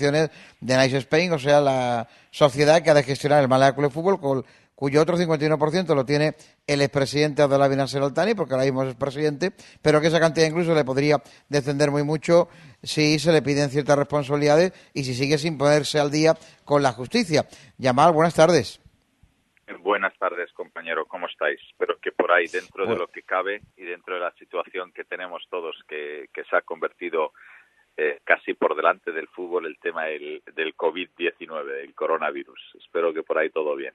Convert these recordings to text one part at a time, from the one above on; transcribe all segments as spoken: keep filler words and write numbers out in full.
acciones de Nice Spain, o sea, la sociedad que ha de gestionar el Málaga Club de Fútbol, con, cuyo otro cincuenta y uno por ciento lo tiene el expresidente Abdalá Nasser Al-Thani, porque ahora mismo es presidente, pero que esa cantidad incluso le podría descender muy mucho si se le piden ciertas responsabilidades y si sigue sin ponerse al día con la justicia. Yamal, buenas tardes. Buenas tardes, compañero, ¿cómo estáis? Espero que por ahí, dentro de lo que cabe y dentro de la situación que tenemos todos, que, que se ha convertido eh, casi por delante del fútbol, el tema del, del COVID diecinueve, del coronavirus. Espero que por ahí todo bien.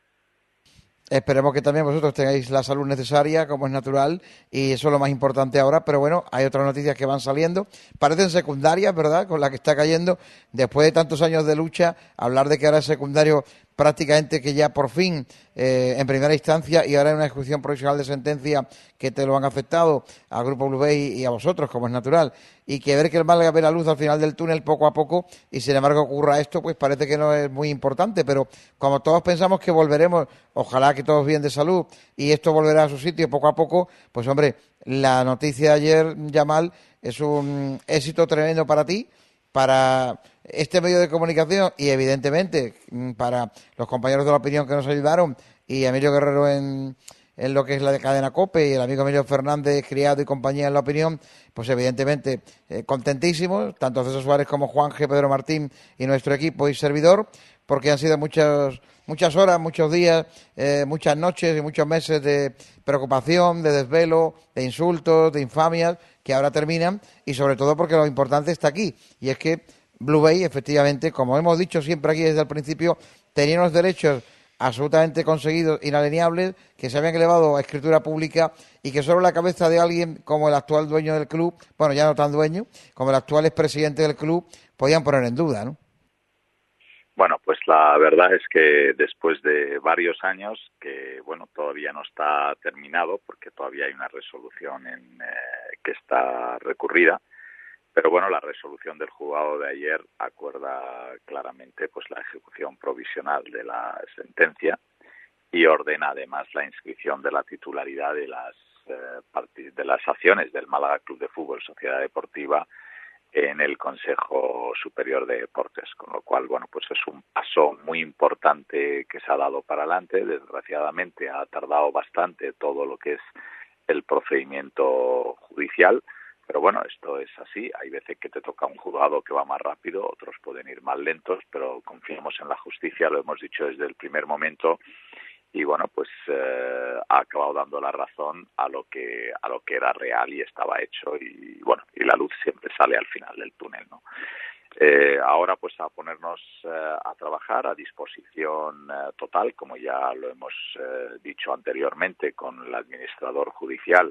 Esperemos que también vosotros tengáis la salud necesaria, como es natural, y eso es lo más importante ahora. Pero bueno, hay otras noticias que van saliendo. Parecen secundarias, ¿verdad?, con la que está cayendo. Después de tantos años de lucha, hablar de que ahora es secundario prácticamente que ya por fin, eh, en primera instancia, y ahora en una ejecución provisional de sentencia que te lo han afectado al Grupo Blue Bay y a vosotros, como es natural, y que ver que el Málaga ve la luz al final del túnel poco a poco, y sin embargo ocurra esto, pues parece que no es muy importante, pero como todos pensamos que volveremos, ojalá que todos bien de salud, y esto volverá a su sitio poco a poco, pues hombre, la noticia de ayer, Yamal, es un éxito tremendo para ti, para este medio de comunicación y evidentemente para los compañeros de la opinión que nos ayudaron y Emilio Guerrero en, en lo que es la de cadena COPE y el amigo Emilio Fernández, Criado y compañía en la opinión, pues evidentemente eh, contentísimos, tanto César Suárez como Juan G. Pedro Martín y nuestro equipo y servidor, porque han sido muchas muchas horas, muchos días, eh, muchas noches y muchos meses de preocupación, de desvelo, de insultos, de infamias, que ahora terminan, y sobre todo porque lo importante está aquí, y es que Blue Bay, efectivamente, como hemos dicho siempre aquí desde el principio, tenía unos derechos absolutamente conseguidos, inalienables, que se habían elevado a escritura pública y que sobre la cabeza de alguien como el actual dueño del club, bueno, ya no tan dueño, como el actual expresidente del club, podían poner en duda, ¿no? Bueno, pues la verdad es que después de varios años, que bueno, todavía no está terminado porque todavía hay una resolución en, eh, que está recurrida, pero bueno, la resolución del juzgado de ayer acuerda claramente pues la ejecución provisional de la sentencia y ordena además la inscripción de la titularidad de las eh, de las acciones del Málaga Club de Fútbol Sociedad Deportiva en el Consejo Superior de Deportes, con lo cual, bueno, pues es un paso muy importante que se ha dado para adelante. Desgraciadamente ha tardado bastante todo lo que es el procedimiento judicial, pero bueno, esto es así. Hay veces que te toca un juzgado que va más rápido, otros pueden ir más lentos, pero confiamos en la justicia, lo hemos dicho desde el primer momento. Y bueno, pues eh, ha acabado dando la razón a lo que a lo que era real y estaba hecho, y bueno, y la luz siempre sale al final del túnel, ¿no? Eh, ahora pues a ponernos eh, a trabajar a disposición eh, total, como ya lo hemos eh, dicho anteriormente, con el administrador judicial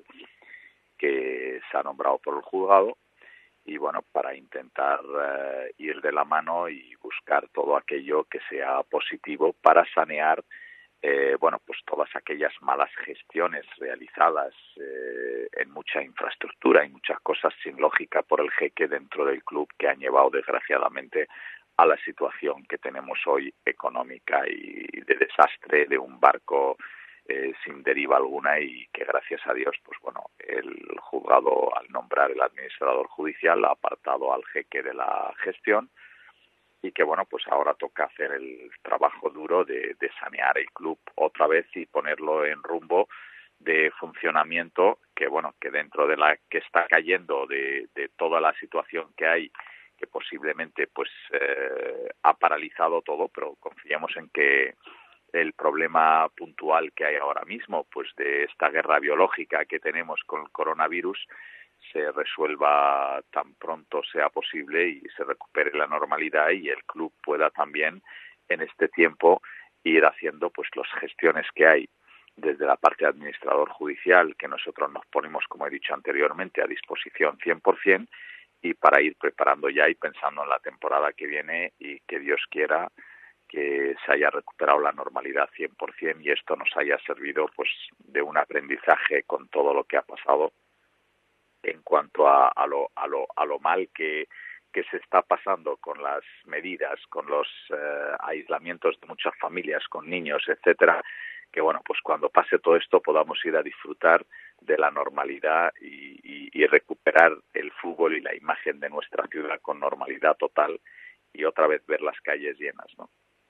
que se ha nombrado por el juzgado, y bueno, para intentar eh, ir de la mano y buscar todo aquello que sea positivo para sanear Eh, bueno, pues todas aquellas malas gestiones realizadas eh, en mucha infraestructura y muchas cosas sin lógica por el jeque dentro del club, que han llevado desgraciadamente a la situación que tenemos hoy económica y de desastre, de un barco eh, sin deriva alguna, y que gracias a Dios, pues bueno, el juzgado, al nombrar el administrador judicial, ha apartado al jeque de la gestión, y que bueno, pues ahora toca hacer el trabajo duro de, de sanear el club otra vez y ponerlo en rumbo de funcionamiento, que bueno, que dentro de la que está cayendo, de, de toda la situación que hay, que posiblemente pues eh, ha paralizado todo, pero confiamos en que el problema puntual que hay ahora mismo, pues de esta guerra biológica que tenemos con el coronavirus, se resuelva tan pronto sea posible y se recupere la normalidad, y el club pueda también en este tiempo ir haciendo pues las gestiones que hay desde la parte administrador judicial, que nosotros nos ponemos, como he dicho anteriormente, a disposición cien por ciento, y para ir preparando ya y pensando en la temporada que viene, y que Dios quiera que se haya recuperado la normalidad cien por ciento y esto nos haya servido pues de un aprendizaje con todo lo que ha pasado en cuanto a, a, lo, a, lo, a lo mal que, que se está pasando con las medidas, con los eh, aislamientos de muchas familias, con niños, etcétera, que bueno, pues cuando pase todo esto podamos ir a disfrutar de la normalidad y, y, y recuperar el fútbol y la imagen de nuestra ciudad con normalidad total, y otra vez ver las calles llenas, ¿no?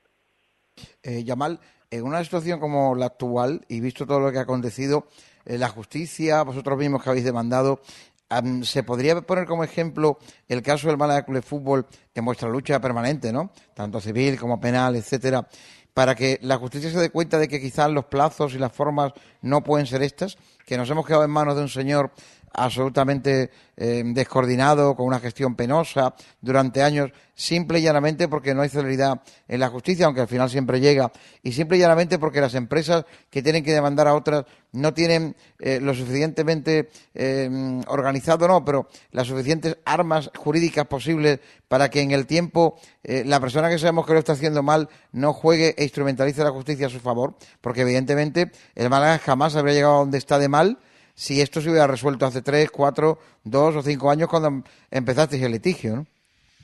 Eh, Yamal, en una situación como la actual, y visto todo lo que ha acontecido, eh, la justicia, vosotros mismos que habéis demandado, um, ¿se podría poner como ejemplo el caso del Málaga Club de Fútbol en vuestra lucha permanente, ¿no? Tanto civil como penal, etcétera, para que la justicia se dé cuenta de que quizás los plazos y las formas no pueden ser estas, que nos hemos quedado en manos de un señor absolutamente eh, descoordinado, con una gestión penosa durante años, simple y llanamente porque no hay celeridad en la justicia, aunque al final siempre llega, y simple y llanamente porque las empresas que tienen que demandar a otras no tienen eh, lo suficientemente eh, organizado, no, pero las suficientes armas jurídicas posibles para que en el tiempo eh, la persona que sabemos que lo está haciendo mal no juegue e instrumentalice la justicia a su favor, porque evidentemente el Málaga jamás habría llegado a donde está de mal si esto se hubiera resuelto hace tres, cuatro, dos o cinco años cuando empezasteis el litigio, ¿no?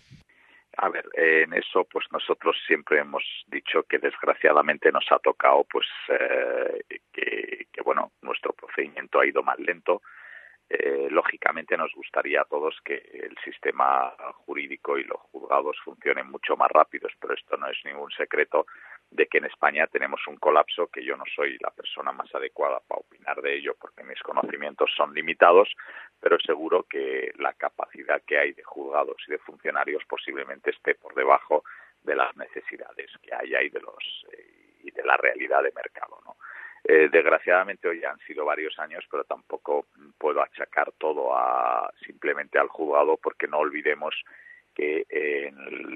A ver, eh, en eso pues nosotros siempre hemos dicho que desgraciadamente nos ha tocado pues eh, que, que bueno, nuestro procedimiento ha ido más lento. Eh, lógicamente nos gustaría a todos que el sistema jurídico y los juzgados funcionen mucho más rápidos, pero esto no es ningún secreto de que en España tenemos un colapso, que yo no soy la persona más adecuada para opinar de ello porque mis conocimientos son limitados, pero seguro que la capacidad que hay de juzgados y de funcionarios posiblemente esté por debajo de las necesidades que hay y de los eh, y de la realidad de mercado, ¿no? Eh, desgraciadamente hoy han sido varios años, pero tampoco puedo achacar todo a simplemente al juzgado, porque no olvidemos que eh,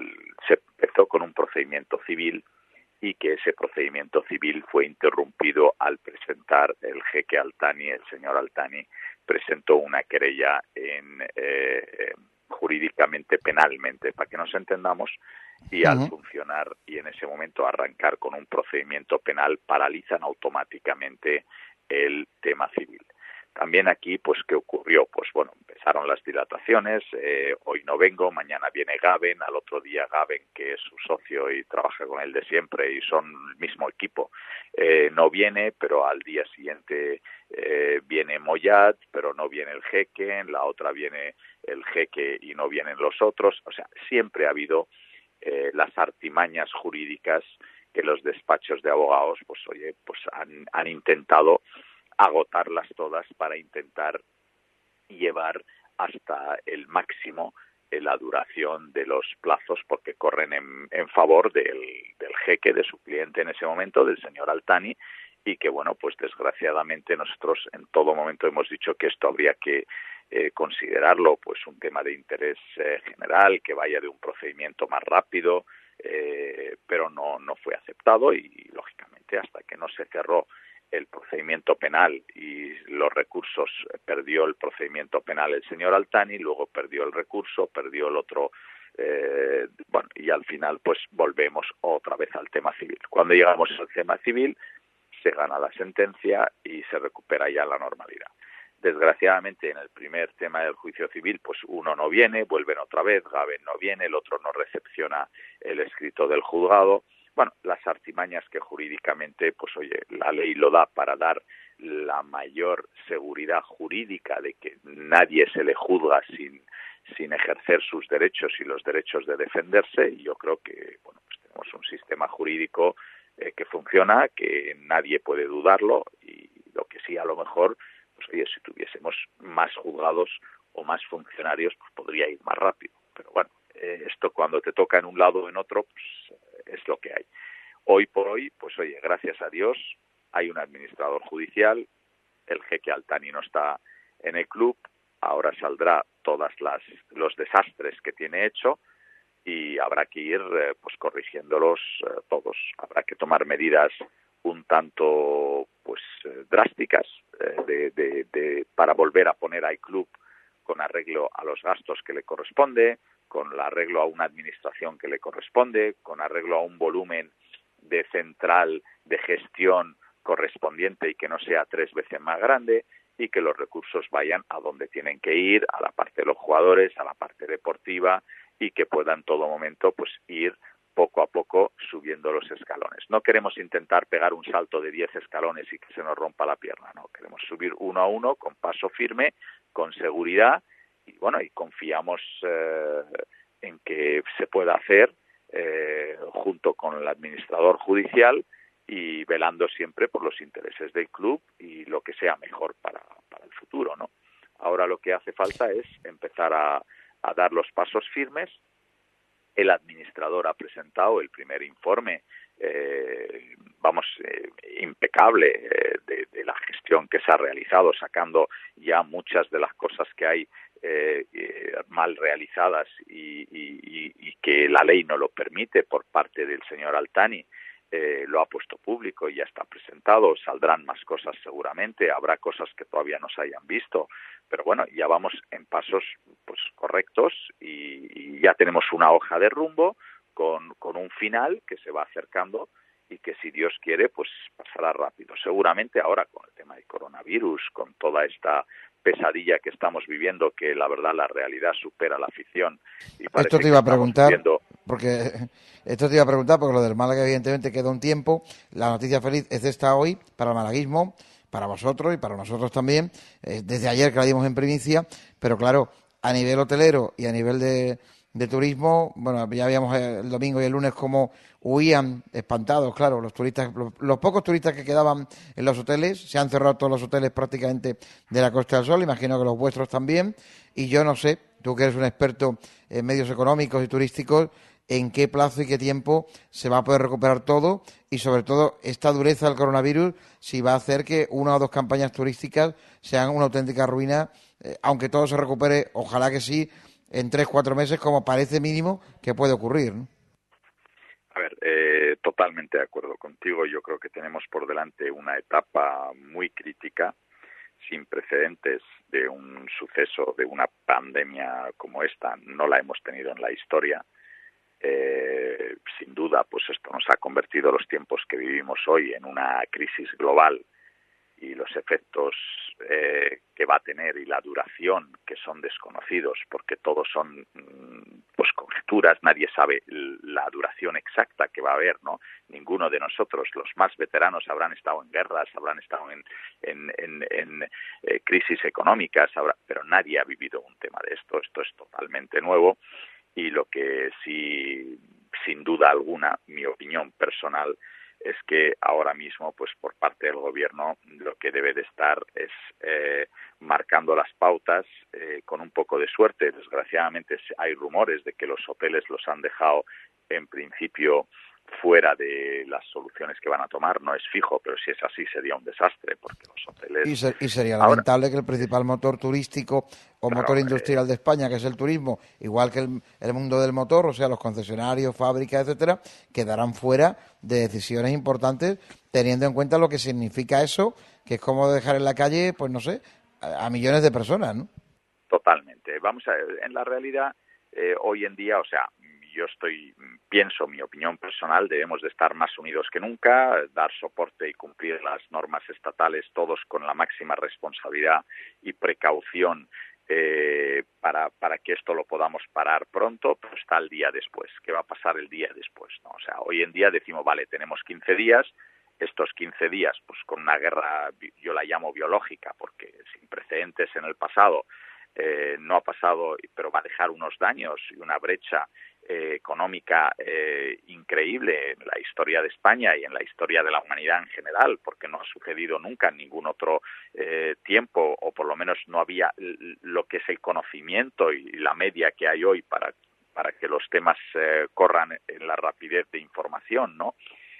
se empezó con un procedimiento civil y que ese procedimiento civil fue interrumpido al presentar el jeque Altani, el señor Altani, presentó una querella en eh, jurídicamente, penalmente, para que nos entendamos, y uh-huh. al funcionar y en ese momento arrancar con un procedimiento penal, paralizan automáticamente el tema civil. También aquí, pues, ¿qué ocurrió? Pues, bueno, empezaron las dilataciones, eh, hoy no vengo, mañana viene Gaben, al otro día Gaben, que es su socio y trabaja con él de siempre y son el mismo equipo, eh, no viene, pero al día siguiente eh, viene Moyat, pero no viene el jeque, en la otra viene el jeque y no vienen los otros. O sea, siempre ha habido eh, las artimañas jurídicas que los despachos de abogados, pues, oye, pues han, han intentado agotarlas todas para intentar llevar hasta el máximo la duración de los plazos, porque corren en, en favor del, del jeque, de su cliente en ese momento, del señor Altani, y que, bueno, pues desgraciadamente nosotros en todo momento hemos dicho que esto habría que eh, considerarlo pues un tema de interés eh, general, que vaya de un procedimiento más rápido, eh, pero no, no fue aceptado y, lógicamente, hasta que no se cerró el procedimiento penal y los recursos, perdió el procedimiento penal el señor Altani, luego perdió el recurso, perdió el otro, eh, bueno, y al final pues volvemos otra vez al tema civil. Cuando llegamos al tema civil se gana la sentencia y se recupera ya la normalidad. Desgraciadamente en el primer tema del juicio civil pues uno no viene, vuelven otra vez, Gaben no viene, el otro no recepciona el escrito del juzgado. Bueno, las artimañas que jurídicamente, pues oye, la ley lo da para dar la mayor seguridad jurídica de que nadie se le juzga sin, sin ejercer sus derechos y los derechos de defenderse, y yo creo que, bueno, pues tenemos un sistema jurídico eh, que funciona, que nadie puede dudarlo, y lo que sí, a lo mejor, pues oye, si tuviésemos más juzgados o más funcionarios, pues podría ir más rápido. Pero bueno, eh, esto cuando te toca en un lado o en otro, pues es lo que hay. Hoy por hoy, pues oye, gracias a Dios, hay un administrador judicial, el jeque Altani no está en el club, ahora saldrá todas las los desastres que tiene hecho y habrá que ir eh, pues corrigiéndolos eh, todos. Habrá que tomar medidas un tanto pues eh, drásticas eh, de, de, de, para volver a poner al club con arreglo a los gastos que le corresponde, con el arreglo a una administración que le corresponde, con arreglo a un volumen de central de gestión correspondiente y que no sea tres veces más grande, y que los recursos vayan a donde tienen que ir, a la parte de los jugadores, a la parte deportiva, y que puedan en todo momento pues ir poco a poco subiendo los escalones. No queremos intentar pegar un salto de diez escalones y que se nos rompa la pierna, no, queremos subir uno a uno con paso firme, con seguridad, y bueno, y confiamos eh, en que se pueda hacer eh, junto con el administrador judicial y velando siempre por los intereses del club y lo que sea mejor para, para el futuro, ¿no? Ahora lo que hace falta es empezar a, a dar los pasos firmes. El administrador ha presentado el primer informe, eh, vamos, eh, impecable eh, de, de la gestión que se ha realizado, sacando ya muchas de las cosas que hay eh, eh, mal realizadas y, y, y que la ley no lo permite por parte del señor Altani. Eh, lo ha puesto público y ya está presentado, saldrán más cosas seguramente, habrá cosas que todavía no se hayan visto, pero bueno, ya vamos en pasos pues correctos y, y ya tenemos una hoja de rumbo con, con un final que se va acercando y que si Dios quiere pues pasará rápido. Seguramente ahora con el tema del coronavirus, con toda esta pesadilla que estamos viviendo, que la verdad la realidad supera la ficción. Y esto te iba a preguntar, viviendo... porque esto te iba a preguntar, porque lo del Málaga evidentemente queda un tiempo. La noticia feliz es esta hoy para el malaguismo, para vosotros y para nosotros también, eh, desde ayer que la dimos en primicia, pero claro, a nivel hotelero y a nivel de, de turismo, bueno, ya habíamos el domingo y el lunes cómo huían espantados, claro, los turistas, los, los pocos turistas que quedaban en los hoteles, se han cerrado todos los hoteles prácticamente de la Costa del Sol, imagino que los vuestros también, y yo no sé, tú que eres un experto en medios económicos y turísticos, en qué plazo y qué tiempo se va a poder recuperar todo y sobre todo esta dureza del coronavirus si va a hacer que una o dos campañas turísticas sean una auténtica ruina, eh, aunque todo se recupere, ojalá que sí, en tres, cuatro meses, como parece mínimo que puede ocurrir, ¿no? A ver, eh, totalmente de acuerdo contigo. Yo creo que tenemos por delante una etapa muy crítica, sin precedentes de un suceso, de una pandemia como esta. No la hemos tenido en la historia. Eh, sin duda, pues esto nos ha convertido los tiempos que vivimos hoy en una crisis global y los efectos eh, que va a tener y la duración que son desconocidos, porque todos son pues conjeturas, nadie sabe la duración exacta que va a haber, ¿no? Ninguno de nosotros, los más veteranos, habrán estado en guerras, habrán estado en, en, en, en eh, crisis económicas, habrá, pero nadie ha vivido un tema de esto. Esto es totalmente nuevo y lo que sí, sin duda alguna, mi opinión personal, es que ahora mismo, pues por parte del gobierno, lo que debe de estar es eh, marcando las pautas eh, con un poco de suerte. Desgraciadamente hay rumores de que los hoteles los han dejado en principio fuera de las soluciones que van a tomar. No es fijo, pero si es así sería un desastre, porque los hoteles... Y, ser, y sería ahora, lamentable que el principal motor turístico o claro, motor industrial eh, de España, que es el turismo, igual que el, el mundo del motor, o sea, los concesionarios, fábricas, etcétera, quedarán fuera de decisiones importantes, teniendo en cuenta lo que significa eso, que es como dejar en la calle, pues no sé, a, a millones de personas, ¿no? Totalmente. Vamos a ver, en la realidad, eh, hoy en día, o sea, yo estoy, pienso, mi opinión personal, debemos de estar más unidos que nunca, dar soporte y cumplir las normas estatales, todos con la máxima responsabilidad y precaución eh, para, para que esto lo podamos parar pronto, pero está el día después. ¿Qué va a pasar el día después? ¿No? O sea, hoy en día decimos, vale, tenemos quince días, estos quince días, pues con una guerra, yo la llamo biológica, porque sin precedentes en el pasado, eh, no ha pasado, pero va a dejar unos daños y una brecha Eh, económica eh, increíble en la historia de España y en la historia de la humanidad en general, porque no ha sucedido nunca en ningún otro eh, tiempo, o por lo menos no había lo que es el conocimiento y la media que hay hoy para, para que los temas eh, corran en la rapidez de información, ¿no?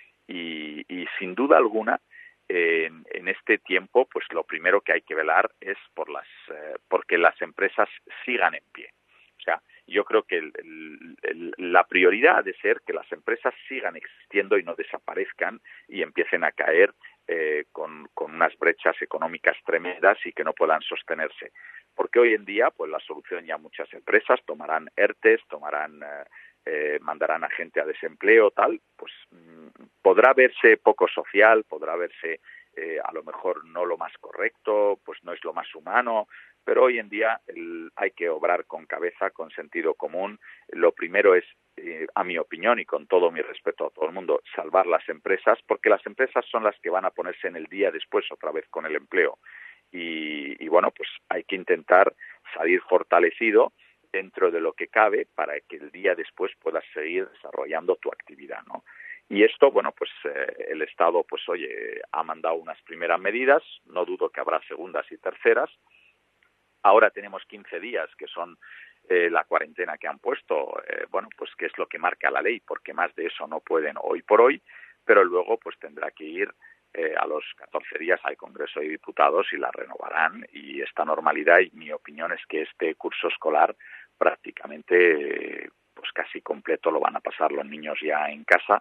Y, y sin duda alguna, eh, en, en este tiempo, pues lo primero que hay que velar es por las, eh, porque las empresas sigan en pie. O sea, yo creo que el, el, el, la prioridad ha de ser que las empresas sigan existiendo y no desaparezcan y empiecen a caer eh, con, con unas brechas económicas tremendas y que no puedan sostenerse. Porque hoy en día, pues la solución ya muchas empresas tomarán ERTES, tomarán, eh, eh, mandarán a gente a desempleo, tal, pues mmm, podrá verse poco social, podrá verse eh, a lo mejor no lo más correcto, pues no es lo más humano, pero hoy en día el, hay que obrar con cabeza, con sentido común. Lo primero es, eh, a mi opinión y con todo mi respeto a todo el mundo, salvar las empresas, porque las empresas son las que van a ponerse en el día después otra vez con el empleo. Y, y bueno, pues hay que intentar salir fortalecido dentro de lo que cabe para que el día después puedas seguir desarrollando tu actividad, ¿no? Y esto, bueno, pues eh, el Estado, pues oye, ha mandado unas primeras medidas, no dudo que habrá segundas y terceras. Ahora tenemos quince días, que son eh, la cuarentena que han puesto, eh, bueno, pues que es lo que marca la ley, porque más de eso no pueden hoy por hoy, pero luego pues tendrá que ir eh, a los catorce días al Congreso de Diputados y la renovarán, y esta normalidad, y mi opinión es que este curso escolar prácticamente, eh, pues casi completo lo van a pasar los niños ya en casa,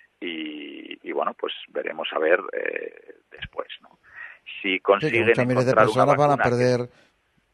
y, y bueno, pues veremos a ver eh, después, ¿no? Si Sí, que consiguen muchas miles de encontrar una personas van a vacuna perder que,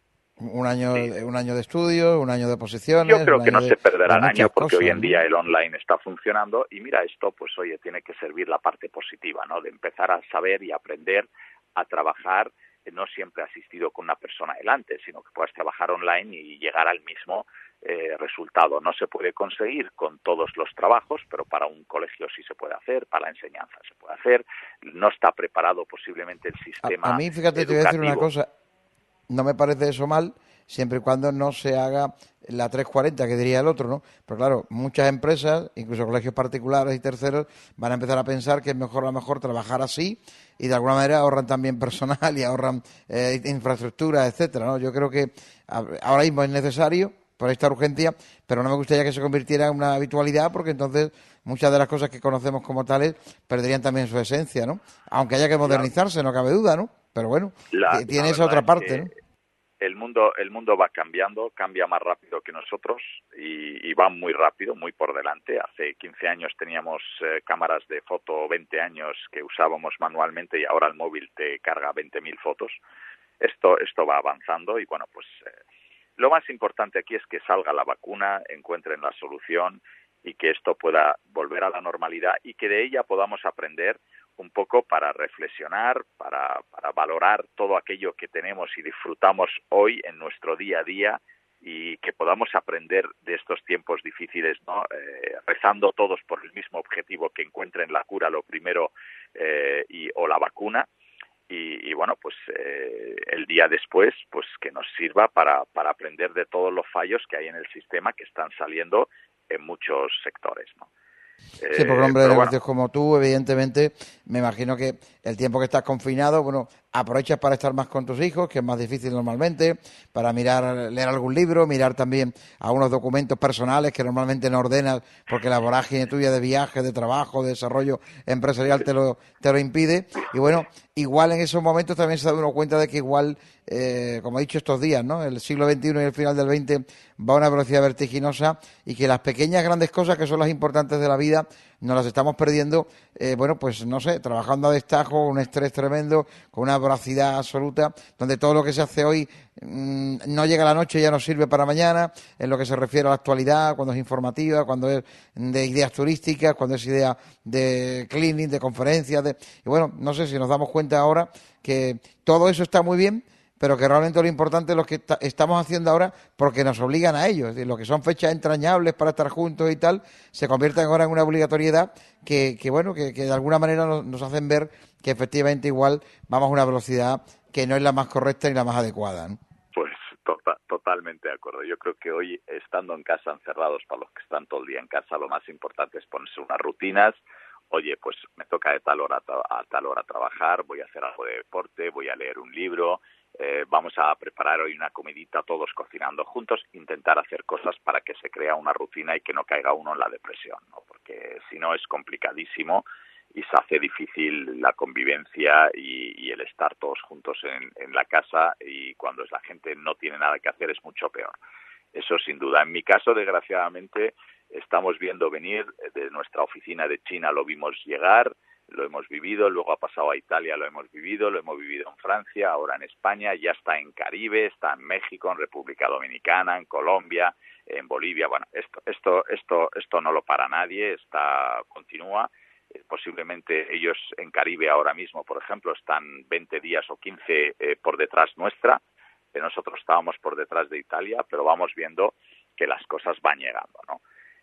un año, sí, un año de estudio, un año de yo posiciones, un creo que año no de, se perderá de el año muchas porque hoy cosas, en ¿no? día el online está funcionando, y mira, esto pues oye, tiene que servir la parte positiva, ¿no? De empezar a saber y aprender a trabajar, eh, no siempre asistido con una persona delante, sino que puedas trabajar online y llegar al mismo eh, resultado. No se puede conseguir con todos los trabajos, pero para un colegio sí se puede hacer, para la enseñanza se puede hacer. No está preparado posiblemente el A, a sistema mí, fíjate, te voy a decir una educativo. cosa, no me parece eso mal, siempre y cuando no se haga la trescientos cuarenta, que diría el otro, ¿no? Pero claro, muchas empresas, incluso colegios particulares y terceros, van a empezar a pensar que es mejor a lo mejor trabajar así, y de alguna manera ahorran también personal y ahorran eh, infraestructura, etcétera, ¿no? Yo creo que ahora mismo es necesario por esta urgencia, pero no me gustaría que se convirtiera en una habitualidad, porque entonces muchas de las cosas que conocemos como tales perderían también su esencia, ¿no? Aunque haya que La, modernizarse, no cabe duda, ¿no? Pero bueno, la, la tiene esa verdad otra es parte, que ¿no? el mundo el mundo va cambiando, cambia más rápido que nosotros, y, y va muy rápido, muy por delante. Hace quince años teníamos eh, cámaras de foto, veinte años que usábamos manualmente, y ahora el móvil te carga veinte mil fotos. Esto esto va avanzando, y bueno, pues eh, lo más importante aquí es que salga la vacuna, encuentren la solución, y que esto pueda volver a la normalidad, y que de ella podamos aprender un poco para reflexionar, para, para valorar todo aquello que tenemos y disfrutamos hoy en nuestro día a día, y que podamos aprender de estos tiempos difíciles, ¿no? Eh, rezando todos por el mismo objetivo, que encuentren la cura lo primero, eh, y o la vacuna. Y, y bueno, pues eh, el día después, pues que nos sirva para, para aprender de todos los fallos que hay en el sistema, que están saliendo en muchos sectores, ¿no? Sí, porque un Eh, hombre de pero bueno, negocios como tú, evidentemente, me imagino que el tiempo que estás confinado, bueno, aprovechas para estar más con tus hijos, que es más difícil normalmente, para mirar, leer algún libro, mirar también algunos documentos personales que normalmente no ordenas porque la vorágine tuya de viaje, de trabajo, de desarrollo empresarial te lo, te lo impide. Y bueno, igual en esos momentos también se da uno cuenta de que igual, eh, como he dicho estos días, ¿no? El siglo veintiuno y el final del veinte va a una velocidad vertiginosa, y que las pequeñas grandes cosas que son las importantes de la vida nos las estamos perdiendo, eh, bueno, pues no sé, trabajando a destajo, un estrés tremendo, con una voracidad absoluta, donde todo lo que se hace hoy mmm, no llega a la noche y ya no sirve para mañana, en lo que se refiere a la actualidad, cuando es informativa, cuando es de ideas turísticas, cuando es idea de cleaning, de conferencias, de... y bueno, no sé si nos damos cuenta ahora que todo eso está muy bien, pero que realmente lo importante es lo que estamos haciendo ahora, porque nos obligan a ello. Es decir, lo que son fechas entrañables para estar juntos y tal, se convierten ahora en una obligatoriedad que, que bueno, que, que de alguna manera nos, nos hacen ver que efectivamente igual vamos a una velocidad que no es la más correcta ni la más adecuada, ¿no? pues tota, totalmente de acuerdo. Yo creo que hoy, estando en casa, encerrados, para los que están todo el día en casa, lo más importante es ponerse unas rutinas. Oye, pues me toca de tal hora a tal hora trabajar, voy a hacer algo de deporte, voy a leer un libro, eh, vamos a preparar hoy una comidita todos cocinando juntos, intentar hacer cosas para que se crea una rutina y que no caiga uno en la depresión, ¿no? Porque si no es complicadísimo y se hace difícil la convivencia y, y el estar todos juntos en, en la casa, y cuando la gente no tiene nada que hacer es mucho peor. Eso sin duda. En mi caso, desgraciadamente, estamos viendo venir de nuestra oficina de China, lo vimos llegar, lo hemos vivido, luego ha pasado a Italia, lo hemos vivido, lo hemos vivido en Francia, ahora en España, ya está en Caribe, está en México, en República Dominicana, en Colombia, en Bolivia. Bueno, esto esto esto esto no lo para nadie, está continúa. Eh, posiblemente ellos en Caribe ahora mismo, por ejemplo, están veinte días o quince eh, por detrás nuestra. Eh, nosotros estábamos por detrás de Italia, pero vamos viendo que las cosas van llegando, ¿no?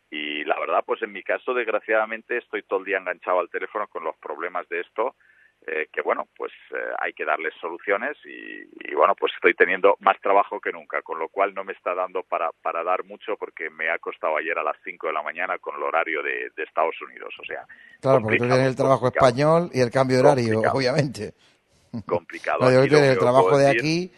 Y la verdad, pues en mi caso, desgraciadamente, estoy todo el día enganchado al teléfono con los problemas de esto. eh, que bueno, pues eh, hay que darles soluciones y, y bueno, pues estoy teniendo más trabajo que nunca, con lo cual no me está dando para, para dar mucho porque me ha costado ayer a las cinco de la mañana con el horario de, de Estados Unidos, o sea, Claro, porque tú tienes el trabajo complicado, español y el cambio de horario, complicado, obviamente. complicado. No, digo que Aquí lo tienes el único que puedo trabajo de decir aquí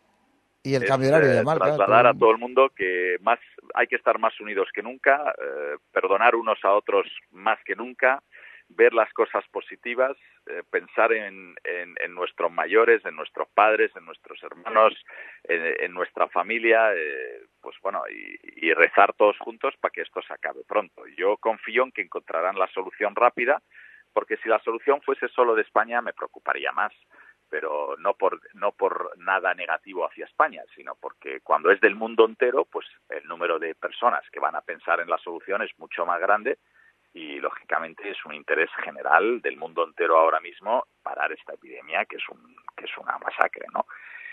y el es cambio de horario de eh, marca. trasladar Todo... a todo el mundo que más hay que estar más unidos que nunca, eh, perdonar unos a otros más que nunca, ver las cosas positivas, eh, pensar en, en, en nuestros mayores, en nuestros padres, en nuestros hermanos, en, en nuestra familia, eh, pues bueno, y, y rezar todos juntos para que esto se acabe pronto. Yo confío en que encontrarán la solución rápida, porque si la solución fuese solo de España me preocuparía más, pero no por no por nada negativo hacia España, sino porque cuando es del mundo entero, pues el número de personas que van a pensar en la solución es mucho más grande y lógicamente es un interés general del mundo entero ahora mismo parar esta epidemia que es un que es una masacre, ¿no?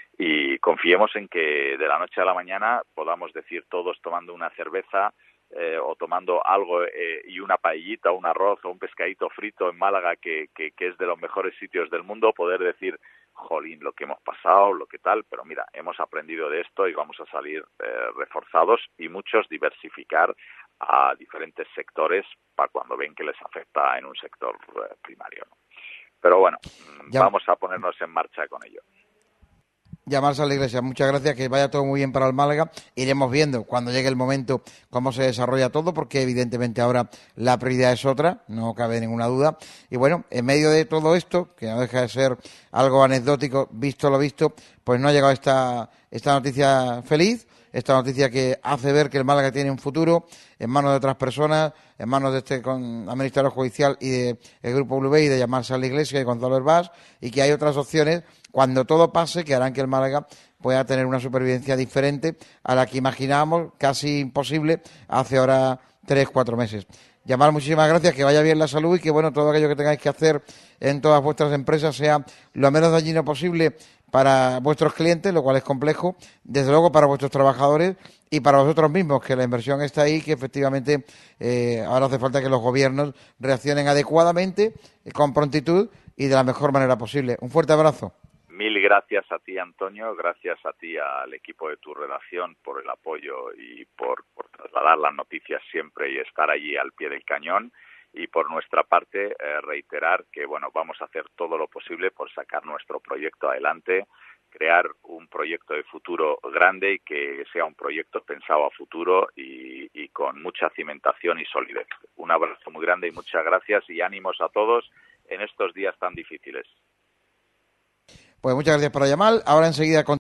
Y confiemos en que de la noche a la mañana podamos decir todos tomando una cerveza eh, o tomando algo eh, y una paellita, un arroz o un pescadito frito en Málaga, que, que, que es de los mejores sitios del mundo, poder decir, jolín, lo que hemos pasado, lo que tal, pero mira, hemos aprendido de esto y vamos a salir eh, reforzados y muchos diversificar a diferentes sectores para cuando ven que les afecta en un sector eh, primario, ¿no? Pero bueno, Ya... vamos a ponernos en marcha con ello. Llamarse a la Iglesia. Muchas gracias, que vaya todo muy bien para el Málaga. Iremos viendo cuando llegue el momento cómo se desarrolla todo, porque evidentemente ahora la prioridad es otra, no cabe ninguna duda. Y bueno, en medio de todo esto, que no deja de ser algo anecdótico, visto lo visto, pues no ha llegado esta, esta noticia feliz, esta noticia que hace ver que el Málaga tiene un futuro en manos de otras personas, en manos de este con, administrador judicial y del de Grupo W B y de llamarse a la Iglesia y Gonzalo Herbás, y que hay otras opciones cuando todo pase que harán que el Málaga pueda tener una supervivencia diferente a la que imaginábamos, casi imposible, hace ahora tres, cuatro meses. Llamar, muchísimas gracias, que vaya bien la salud y que bueno, todo aquello que tengáis que hacer en todas vuestras empresas sea lo menos dañino posible para vuestros clientes, lo cual es complejo, desde luego para vuestros trabajadores y para vosotros mismos, que la inversión está ahí, que efectivamente eh, ahora hace falta que los gobiernos reaccionen adecuadamente, eh, con prontitud y de la mejor manera posible. Un fuerte abrazo. Mil gracias a ti, Antonio, gracias a ti, al equipo de tu redacción, por el apoyo y por, por trasladar las noticias siempre y estar allí al pie del cañón. Y por nuestra parte, eh, reiterar que bueno, vamos a hacer todo lo posible por sacar nuestro proyecto adelante, crear un proyecto de futuro grande y que sea un proyecto pensado a futuro y, y con mucha cimentación y solidez. Un abrazo muy grande y muchas gracias y ánimos a todos en estos días tan difíciles. Pues muchas gracias por llamar. Ahora enseguida con